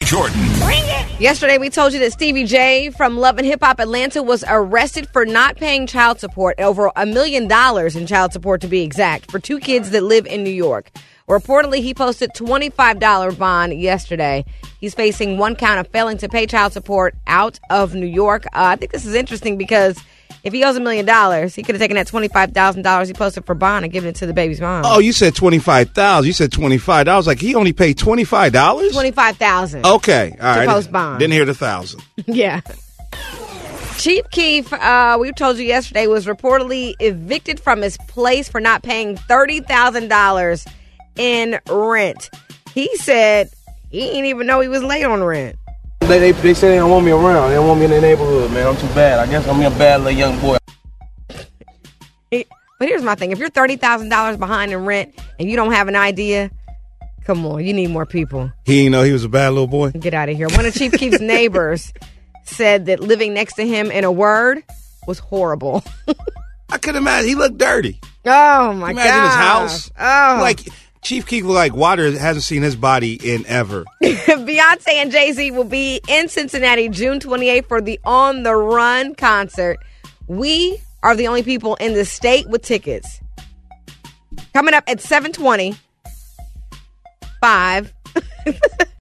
Jordan. Yesterday, we told you that Stevie J from Love and Hip Hop Atlanta was arrested for not paying child support, over $1 million in child support to be exact, for two kids that live in New York. Reportedly, he posted $25 bond yesterday. He's facing one count of failing to pay child support out of New York. I think this is interesting because if he owes $1 million, he could have taken that $25,000 he posted for bond and given it to the baby's mom. Oh, you said $25,000. You said $25. I was like, he only paid $25? $25,000. Okay, all right. To post bond. Didn't hear the 1,000. Yeah. Chief Keef, we told you yesterday, was reportedly evicted from his place for not paying $30,000 in rent. He said he didn't even know he was late on rent. They say they don't want me around. They don't want me in the neighborhood, man. I'm too bad. I guess I'm a bad little young boy. But here's my thing. If you're $30,000 behind in rent and you don't have an idea, come on, you need more people. He didn't know he was a bad little boy? Get out of here. One of Chief Keef's neighbors said that living next to him, in a word, was horrible. I could imagine. He looked dirty. Oh, my God. Imagine his house. Oh. Like, Chief Keef looked like water hasn't seen his body in ever. Beyonce and Jay-Z will be in Cincinnati June 28th for the On the Run concert. We are the only people in the state with tickets. Coming up at 7:20. 5.